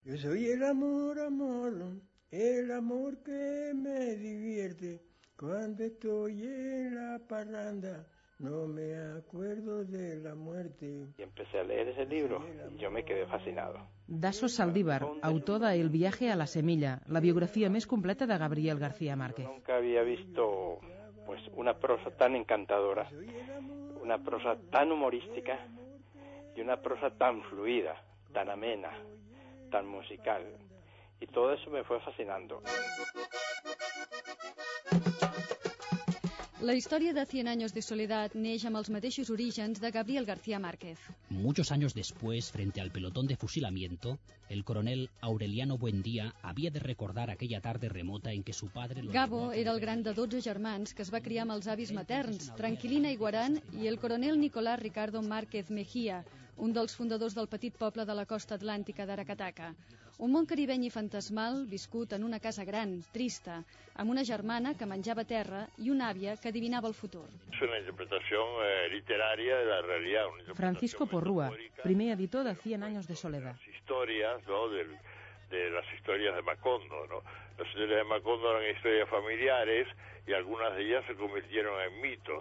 Yo soy el amor que me divierte. Cuando estoy en la parranda, no me acuerdo de la muerte. Y empecé a leer ese libro y yo me quedé fascinado. Dasso Saldívar, autor de El viaje a la semilla, la biografia més completa de Gabriel García Márquez. Yo nunca había visto pues una prosa tan encantadora, una prosa tan humorística y una prosa tan fluida, tan amena, tan musical. Y todo eso me fue fascinando. La història de Cien años de soledad neix amb els mateixos orígens de Gabriel García Márquez. Muchos años después, frente al pelotón de fusilamiento, el coronel Aureliano Buendía había de recordar aquella tarde remota en que su padre... Gabo era el gran de 12 germans que es va criar amb els avis materns, Tranquilina Iguarán i el coronel Nicolás Ricardo Márquez Mejía, un dels fundadors del petit poble de la costa atlàntica d'Aracataca. Un món caribeny i fantasmal viscut en una casa gran, trista, amb una germana que menjava terra i una àvia que adivinava el futur. És una interpretació literària de la realitat. Francisco Porrúa, primer editor de Cien años de soledad. Las historias, ¿no?, de las historias de Macondo, ¿no? Las historias de Macondo eran historias familiares y algunas de ellas se convirtieron en mitos.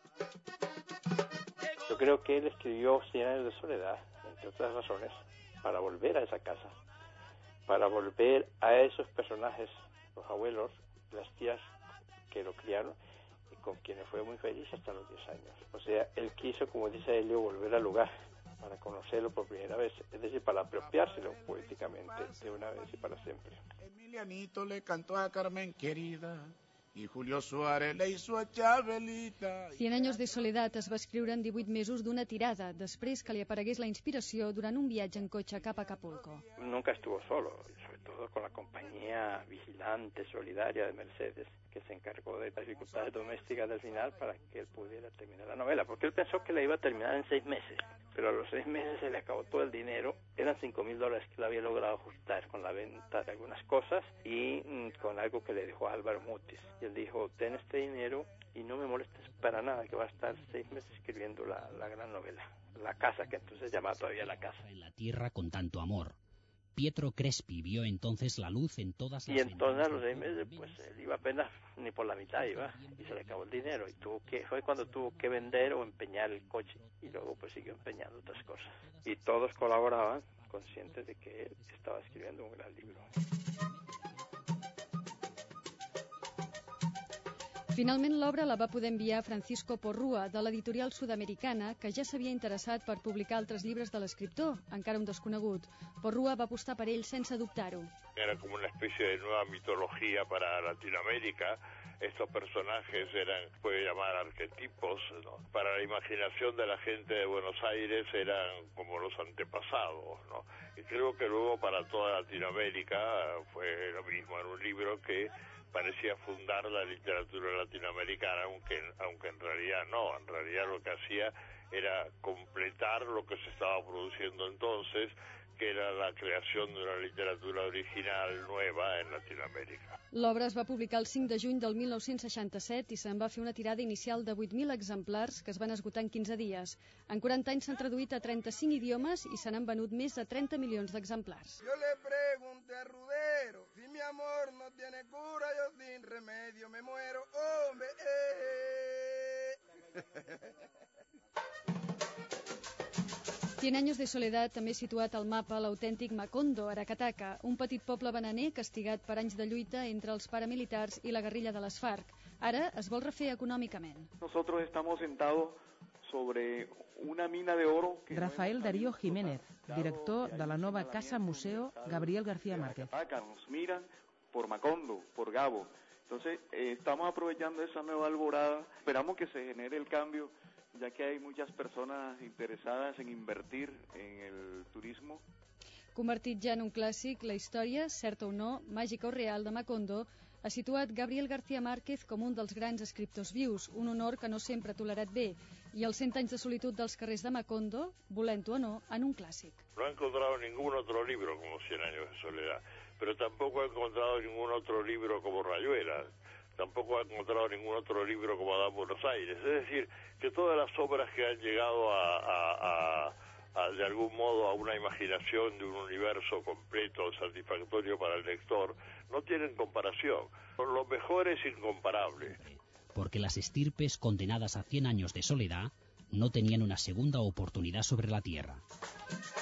Yo creo que él escribió Cien años de soledad, entre otras razones, para volver a esa casa, para volver a esos personajes, los abuelos, las tías que lo criaron y con quienes fue muy feliz hasta los 10 años. O sea, él quiso, como dice Helio, volver al lugar para conocerlo por primera vez, es decir, para apropiárselo poéticamente de una vez y para siempre. Emilianito le cantó a Carmen querida i Julio Suárez le hizo a Chabelita. Cien años de soledad es va escriure en 18 mesos d'una tirada, després que li aparegués la inspiració durant un viatge en cotxe cap a Acapulco. Nunca estuvo solo, sobre todo con la compañía vigilante, solidaria de Mercedes, que se encargó de las dificultades domésticas del final para que él pudiera terminar la novela, porque él pensó que la iba a terminar en 6 meses, pero a los 6 meses se le acabó todo el dinero, eran $5,000 que él había logrado ajustar con la venta de algunas cosas y con algo que le dejó a Álvaro Mutis. Y él dijo, ten este dinero y no me molestes para nada, que va a estar 6 meses escribiendo la gran novela, La Casa, que entonces llamaba todavía La Casa. En la tierra con tanto amor. Pietro Crespi vio entonces la luz en todas las... Y entonces a los 6 meses, pues él iba apenas ni por la mitad iba, y se le acabó el dinero, y fue cuando tuvo que vender o empeñar el coche, y luego pues siguió empeñando otras cosas. Y todos colaboraban, conscientes de que él estaba escribiendo un gran libro. Finalment l'obra la va poder enviar Francisco Porrúa, de l'editorial sud-americana, que ja s'havia interessat per publicar altres llibres de l'escriptor, encara un desconegut. Porrúa va apostar per ell sense dubtar-ho. Era como una especie de nueva mitología para Latinoamérica. Estos personajes eran, puede llamar arquetipos, ¿no? Para la imaginación de la gente de Buenos Aires eran como los antepasados, ¿no? Y creo que luego para toda Latinoamérica fue lo mismo, era un libro que parecía fundar la literatura latinoamericana, aunque en realidad no, en realidad lo que hacía era completar lo que se estaba produciendo entonces, que era la creación de una literatura original nueva en Latinoamérica. L'obra es va publicar el 5 de juny del 1967 i se'n va fer una tirada inicial de 8.000 exemplars que es van esgotar en 15 dies. En 40 anys s'han traduït a 35 idiomes i se n'han venut més de 30 milions d'exemplars. Yo le pregunté a Rudero, si mi amor no tiene cura, yo sin remedio me muero, hombre. Cien años de soledad també ha situat al mapa l'autèntic Macondo, Aracataca, un petit poble bananer castigat per anys de lluita entre els paramilitars i la guerrilla de les FARC. Ara es vol refer econòmicament. Nosotros estamos sentados sobre una mina de oro. Rafael Darío Jiménez, director de la nova Casa Museo Gabriel García Márquez. Nos miran por Macondo, por Gabo. Entonces, estamos aprovechando esa nueva alborada. Esperamos que se genere el cambio, ya que hay muchas personas interesadas en invertir en el turismo. Convertit ja en un clàssic, la història, certa o no, màgica o real, de Macondo, ha situat Gabriel García Márquez com un dels grans escriptors vius, un honor que no sempre ha tolerat bé, i els 100 anys de solitud dels carrers de Macondo, volent-ho o no, en un clàssic. No he encontrado ningún otro libro como Cien años de soledad, pero tampoco he encontrado ningún otro libro como Rayuela, tampoco he encontrado ningún otro libro como Adán Buenos Aires. Es decir, que todas las obras que han llegado a de algún modo a una imaginación de un universo completo, satisfactorio para el lector, no tienen comparación. Lo mejor es incomparable. Porque las estirpes condenadas a 100 años de soledad no tenían una segunda oportunidad sobre la tierra.